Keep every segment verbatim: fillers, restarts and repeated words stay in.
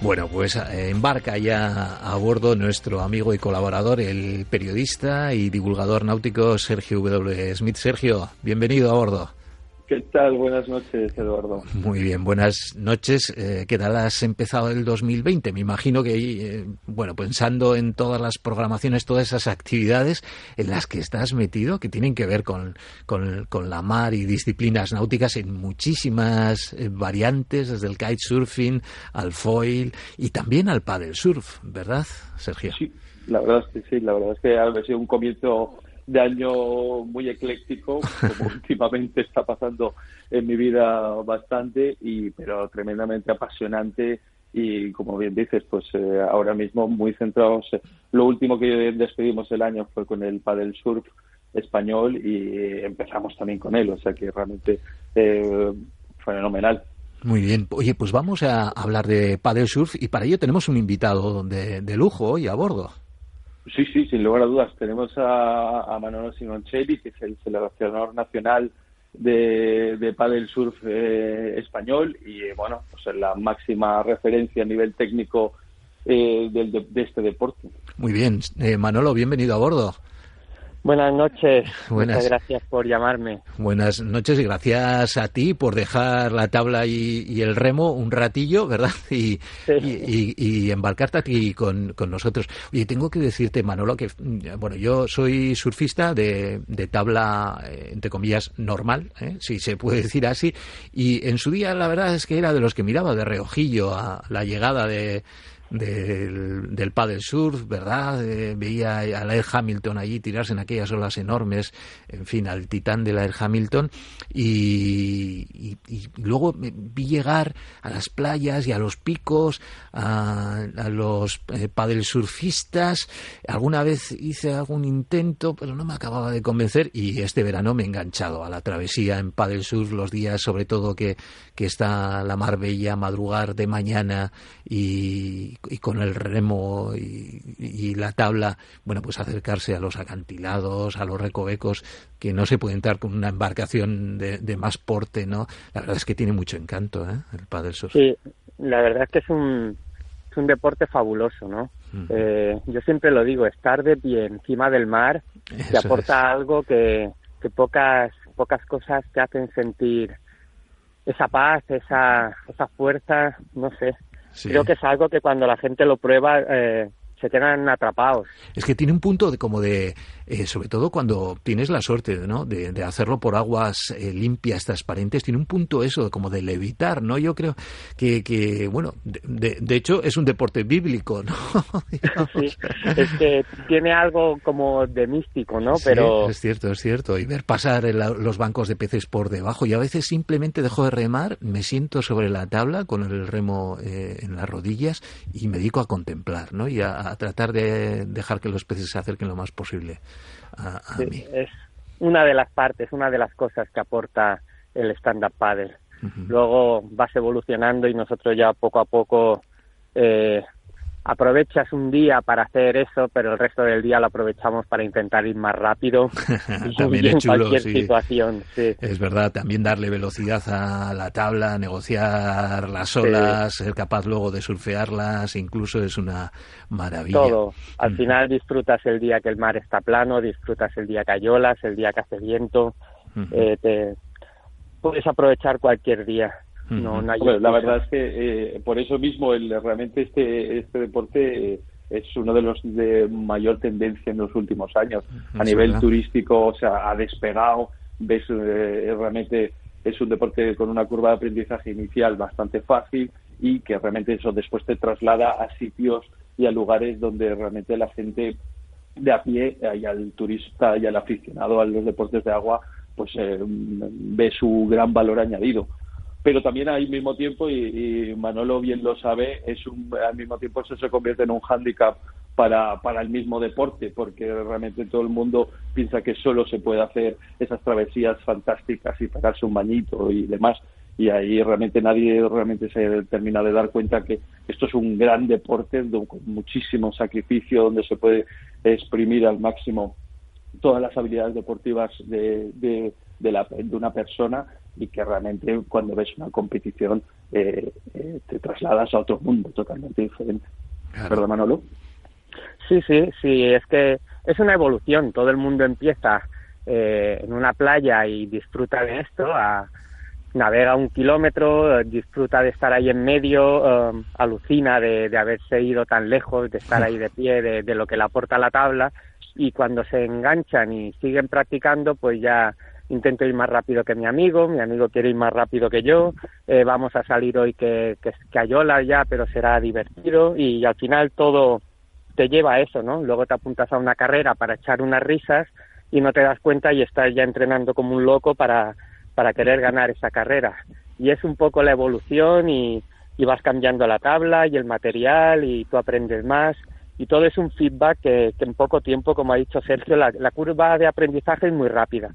Bueno, pues eh, embarca ya a bordo nuestro amigo y colaborador, el periodista y divulgador náutico Sergio W. Smith. Sergio, bienvenido a bordo. ¿Qué tal? Buenas noches, Eduardo. Muy bien, buenas noches. Eh, ¿Qué tal has empezado el dos mil veinte? Me imagino que, eh, bueno, pensando en todas las programaciones, todas esas actividades en las que estás metido, que tienen que ver con, con, con la mar y disciplinas náuticas en muchísimas eh, variantes, desde el kitesurfing al foil y también al paddle surf, ¿verdad, Sergio? Sí, la verdad es que sí, la verdad es que ha sido un comienzo de año muy ecléctico, como últimamente está pasando en mi vida bastante, y pero tremendamente apasionante y, como bien dices, pues eh, ahora mismo muy centrados. Lo último que despedimos el año fue con el paddle surf español y empezamos también con él, o sea que realmente eh, fenomenal. Muy bien. Oye, pues vamos a hablar de paddle surf y para ello tenemos un invitado de, de lujo hoy a bordo. Sí, sí, sin lugar a dudas. Tenemos a, a Manolo Simoncelli, que es el seleccionador nacional de, de paddle surf eh, español y, eh, bueno, pues la máxima referencia a nivel técnico eh, del, de, de este deporte. Muy bien. Eh, Manolo, bienvenido a bordo. Buenas noches, Buenas. Muchas gracias por llamarme. Buenas noches y gracias a ti por dejar la tabla y, y el remo un ratillo, ¿verdad? Y, sí. y, y, y embarcarte aquí con, con nosotros. Oye, tengo que decirte, Manolo, que bueno, yo soy surfista de, de tabla, eh, entre comillas, normal, ¿eh? Si se puede decir así, y en su día la verdad es que era de los que miraba de reojillo a la llegada de Del, del paddle surf, ¿verdad? Eh, veía a Laird Hamilton allí tirarse en aquellas olas enormes, en fin, al titán de Laird Hamilton, y, y, y luego vi llegar a las playas y a los picos, a, a los eh, paddle surfistas. Alguna vez hice algún intento, pero no me acababa de convencer, y este verano me he enganchado a la travesía en paddle surf, los días sobre todo que, que está la mar bella, madrugar de mañana y y con el remo y, y la tabla, bueno, pues acercarse a los acantilados, a los recovecos, que no se puede entrar con una embarcación de, de más porte, ¿no? La verdad es que tiene mucho encanto, ¿eh? El paddle surf. Sí, la verdad es que es un, es un deporte fabuloso, ¿no? Uh-huh. Eh, yo siempre lo digo, estar de pie encima del mar te Eso aporta es. algo que, que pocas, pocas cosas te hacen sentir esa paz, esa, esa fuerza, no sé. Sí. Creo que es algo que cuando la gente lo prueba eh, se quedan atrapados. Es que tiene un punto de como de, eh, sobre todo cuando tienes la suerte, ¿no?, de, de hacerlo por aguas eh, limpias, transparentes, tiene un punto eso de como de levitar, ¿no? Yo creo que, que bueno, de, de, de hecho es un deporte bíblico, ¿no? Sí, es que tiene algo como de místico, ¿no? Sí, pero es cierto, es cierto. Y ver pasar el, los bancos de peces por debajo, y a veces simplemente dejo de remar, me siento sobre la tabla con el remo eh, en las rodillas y me dedico a contemplar, ¿no? Y a, a tratar de dejar que los peces se acerquen lo más posible a, a sí, mí. Es una de las partes, una de las cosas que aporta el stand-up paddle. Uh-huh. Luego vas evolucionando y nosotros ya poco a poco eh, aprovechas un día para hacer eso, pero el resto del día lo aprovechamos para intentar ir más rápido. También y es en chulo, cualquier sí. situación, sí. Es verdad, también darle velocidad a la tabla, negociar las olas, sí. Ser capaz luego de surfearlas, incluso es una maravilla. Todo. Al mm. final disfrutas el día que el mar está plano, disfrutas el día que hay olas, el día que hace viento. Uh-huh. eh, te puedes aprovechar cualquier día. No, no hay bueno, la verdad es que eh, por eso mismo el, realmente este este deporte eh, es uno de los de mayor tendencia en los últimos años. A es nivel verdad. turístico, o sea, ha despegado. Ves, eh, realmente es un deporte con una curva de aprendizaje inicial bastante fácil y que realmente eso después te traslada a sitios y a lugares donde realmente la gente de a pie y al turista y al aficionado a los deportes de agua pues eh, ve su gran valor añadido. Pero también al mismo tiempo, y, y Manolo bien lo sabe, es un, al mismo tiempo eso se convierte en un hándicap para, para el mismo deporte, porque realmente todo el mundo piensa que solo se puede hacer esas travesías fantásticas y pegarse un bañito y demás, y ahí realmente nadie realmente se termina de dar cuenta que esto es un gran deporte con muchísimo sacrificio, donde se puede exprimir al máximo todas las habilidades deportivas de, de, de, la, de una persona, y que realmente cuando ves una competición eh, eh, te trasladas a otro mundo totalmente diferente. Claro. ¿Verdad, Manolo? Sí, sí, sí, es que es una evolución. Todo el mundo empieza eh, en una playa y disfruta de esto, a, navega un kilómetro, disfruta de estar ahí en medio, um, alucina de, de haberse ido tan lejos, de estar ahí de pie, de, de lo que le aporta la tabla, y cuando se enganchan y siguen practicando, pues ya intento ir más rápido que mi amigo, mi amigo quiere ir más rápido que yo, eh, vamos a salir hoy que, que, que hay olas ya, pero será divertido, y al final todo te lleva a eso, ¿no? Luego te apuntas a una carrera para echar unas risas y no te das cuenta y estás ya entrenando como un loco para, para querer ganar esa carrera. Y es un poco la evolución, y, y vas cambiando la tabla y el material, y tú aprendes más, y todo es un feedback que, que en poco tiempo, como ha dicho Sergio, la, la curva de aprendizaje es muy rápida.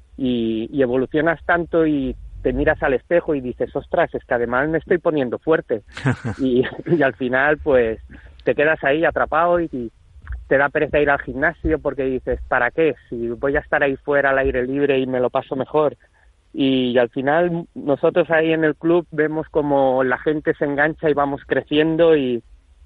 Y, y evolucionas tanto y te miras al espejo y dices, ostras, es que además me estoy poniendo fuerte. y, y al final, pues, te quedas ahí atrapado y, y te da pereza ir al gimnasio porque dices, ¿para qué? Si voy a estar ahí fuera al aire libre y me lo paso mejor. Y, y al final, nosotros ahí en el club vemos como la gente se engancha y vamos creciendo, y,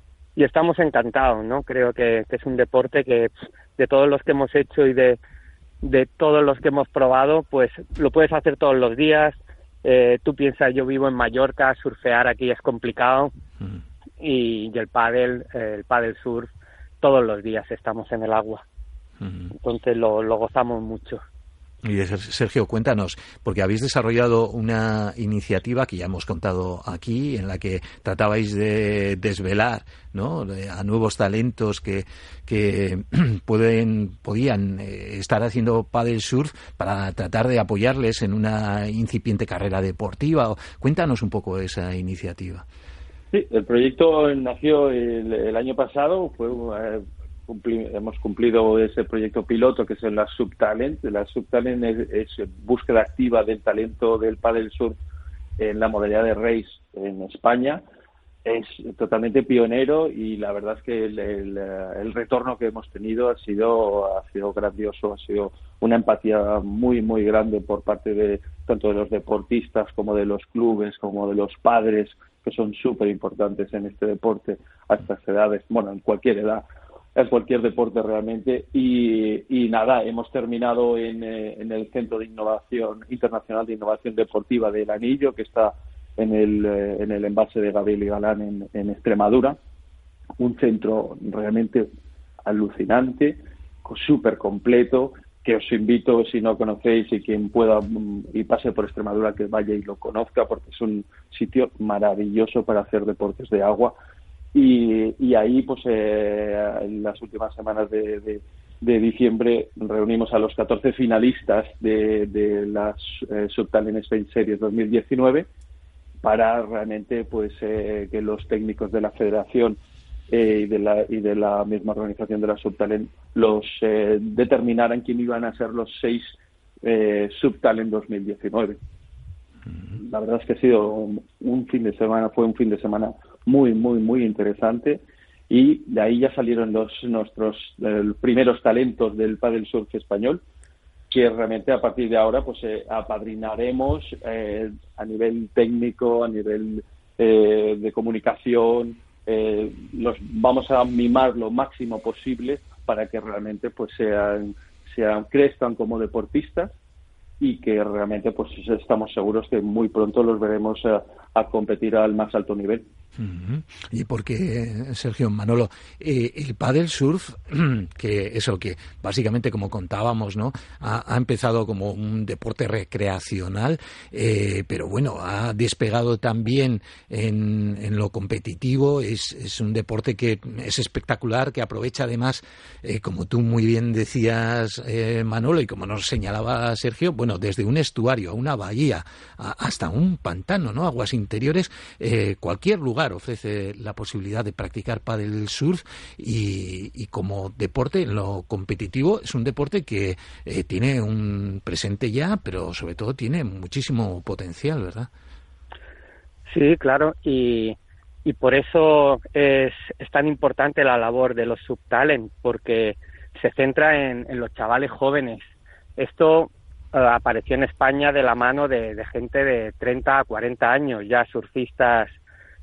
y estamos encantados, ¿no? Creo que, que es un deporte que, de todos los que hemos hecho y de de todos los que hemos probado, pues lo puedes hacer todos los días. Eh, tú piensas, yo vivo en Mallorca, surfear aquí es complicado, mm. y, y el pádel, eh, el pádel surf, todos los días estamos en el agua, mm. entonces lo, lo gozamos mucho. Y Sergio, cuéntanos, porque habéis desarrollado una iniciativa que ya hemos contado aquí, en la que tratabais de desvelar, ¿no?, a nuevos talentos que que pueden podían estar haciendo paddle surf, para tratar de apoyarles en una incipiente carrera deportiva. Cuéntanos un poco esa iniciativa. Sí, el proyecto nació el, el año pasado, fue eh, Cumpli, hemos cumplido ese proyecto piloto que es la Subtalent. La Subtalent es, es búsqueda activa del talento del paddle surf en la modalidad de race en España. Es totalmente pionero, y la verdad es que el, el, el retorno que hemos tenido ha sido ha sido grandioso, ha sido una empatía muy muy grande por parte de tanto de los deportistas como de los clubes, como de los padres, que son súper importantes en este deporte a estas edades, bueno, en cualquier edad, en cualquier deporte realmente. Y, y nada, hemos terminado en, eh, en el Centro de Innovación Internacional de Innovación Deportiva del Anillo, que está en el, eh, en el embalse de Gabriel y Galán en, en Extremadura. Un centro realmente alucinante, súper completo, que os invito, si no conocéis, y quien pueda y pase por Extremadura, que vaya y lo conozca, porque es un sitio maravilloso para hacer deportes de agua. Y, y ahí, pues, eh, en las últimas semanas de, de, de diciembre, reunimos a los catorce finalistas de, de las eh, Subtalent Spain Series dos mil diecinueve, para realmente, pues, eh, que los técnicos de la federación eh, y de la y de la misma organización de la Subtalent los eh, determinaran quién iban a ser los seis eh, Subtalent dos mil diecinueve. La verdad es que ha sido un, un fin de semana, fue un fin de semana muy, muy, muy interesante, y de ahí ya salieron los nuestros eh, primeros talentos del paddle surf español, que realmente a partir de ahora pues eh, apadrinaremos eh, a nivel técnico, a nivel eh, de comunicación, eh, los vamos a mimar lo máximo posible para que realmente pues sean, sean crezcan como deportistas, y que realmente pues estamos seguros que muy pronto los veremos a, a competir al más alto nivel. Uh-huh. Y porque, Sergio, Manolo, eh, el paddle surf, que eso que básicamente, como contábamos, ¿no?, ha, ha empezado como un deporte recreacional, eh, pero bueno, ha despegado también en, en lo competitivo. Es, es un deporte que es espectacular, que aprovecha además, eh, como tú muy bien decías, eh, Manolo, y como nos señalaba Sergio, bueno, desde un estuario a una bahía a, hasta un pantano, ¿no?, aguas interiores, eh, cualquier lugar ofrece la posibilidad de practicar paddle surf, y, y como deporte en lo competitivo es un deporte que eh, tiene un presente ya, pero sobre todo tiene muchísimo potencial, ¿verdad? Sí, claro, y, y por eso es, es tan importante la labor de los Subtalent, porque se centra en, en los chavales jóvenes. Esto eh, apareció en España de la mano de, de gente de treinta a cuarenta años, ya surfistas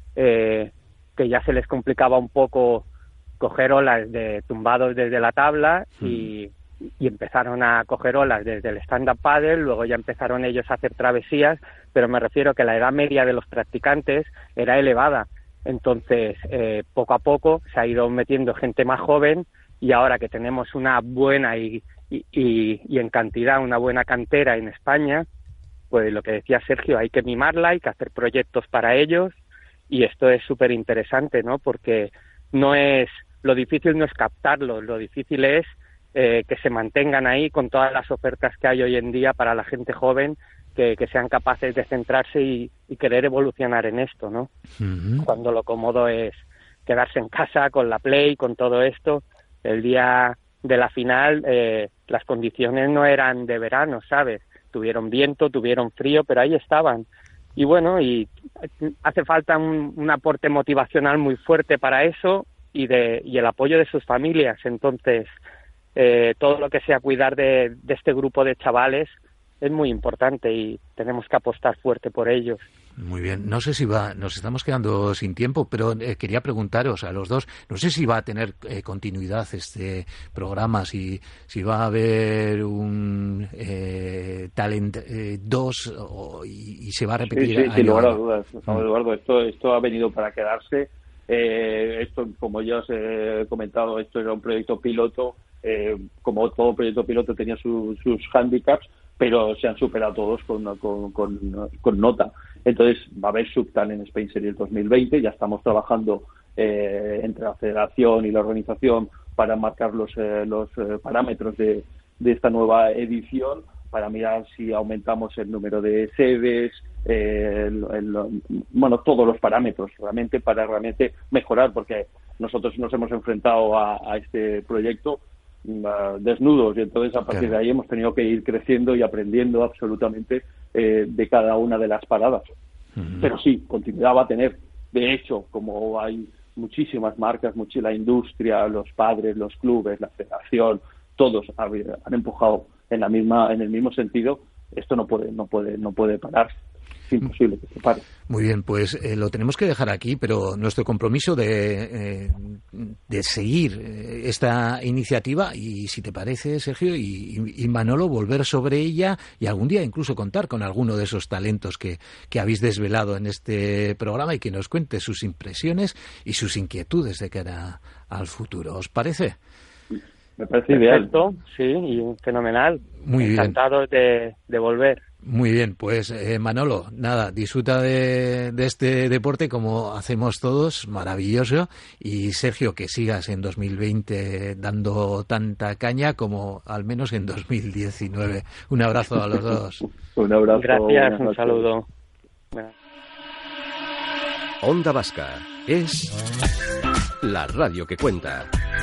eh, que ya se les complicaba un poco coger olas de tumbados desde la tabla y, y empezaron a coger olas desde el stand-up paddle, luego ya empezaron ellos a hacer travesías, pero me refiero que la edad media de los practicantes era elevada. Entonces, eh, poco a poco se ha ido metiendo gente más joven y ahora que tenemos una buena y, y, y, y en cantidad una buena cantera en España, pues lo que decía Sergio, hay que mimarla, hay que hacer proyectos para ellos y esto es súper interesante, ¿no? Porque no es... Lo difícil no es captarlos, lo difícil es eh, que se mantengan ahí con todas las ofertas que hay hoy en día para la gente joven, que, que sean capaces de centrarse y, y querer evolucionar en esto, ¿no? Uh-huh. Cuando lo cómodo es quedarse en casa con la Play, con todo esto. El día de la final eh, las condiciones no eran de verano, ¿sabes? Tuvieron viento, tuvieron frío, pero ahí estaban. Y bueno, y hace falta un, un aporte motivacional muy fuerte para eso, y de y el apoyo de sus familias. Entonces, eh, todo lo que sea cuidar de, de este grupo de chavales es muy importante y tenemos que apostar fuerte por ellos. Muy bien. No sé si va, nos estamos quedando sin tiempo, pero eh, quería preguntaros a los dos, no sé si va a tener eh, continuidad este programa, si, si va a haber un eh, Talent eh, dos o, y, y se va a repetir. Sí, sí, sin lugar a dudas, Eduardo. Esto, esto ha venido para quedarse. Eh, esto, como ya os he comentado, esto era un proyecto piloto. Eh, como todo proyecto piloto tenía su, sus handicaps, pero se han superado todos con, con, con, con nota. Entonces va a haber Subtalent Spain Series dos mil veinte. Ya estamos trabajando eh, entre la federación y la organización para marcar los, eh, los eh, parámetros de, de esta nueva edición, para mirar si aumentamos el número de sedes, eh, el, el, bueno, todos los parámetros realmente para realmente mejorar, porque nosotros nos hemos enfrentado a, a este proyecto uh, desnudos y entonces a partir de ahí hemos tenido que ir creciendo y aprendiendo absolutamente eh, de cada una de las paradas. Uh-huh. Pero sí, continuidad va a tener. De hecho, como hay muchísimas marcas, mucha, la industria, los padres, los clubes, la federación, todos han empujado en la misma en el mismo sentido, esto no puede no puede no puede parar. Es imposible que se pare. Muy bien, pues eh, lo tenemos que dejar aquí, pero nuestro compromiso de, eh, de seguir eh, esta iniciativa y, si te parece, Sergio y, y Manolo, volver sobre ella y algún día incluso contar con alguno de esos talentos que, que habéis desvelado en este programa y que nos cuente sus impresiones y sus inquietudes de cara al futuro. ¿Os parece? Me parece ideal. Perfecto, sí, y fenomenal. Muy bien. Encantados de, de volver. Muy bien, pues eh, Manolo, nada, disfruta de, de este deporte como hacemos todos, maravilloso. Y Sergio, que sigas en dos mil veinte dando tanta caña como al menos en dos mil diecinueve. Un abrazo a los dos. Un abrazo. Gracias, un saludo. Onda Vasca es la radio que cuenta.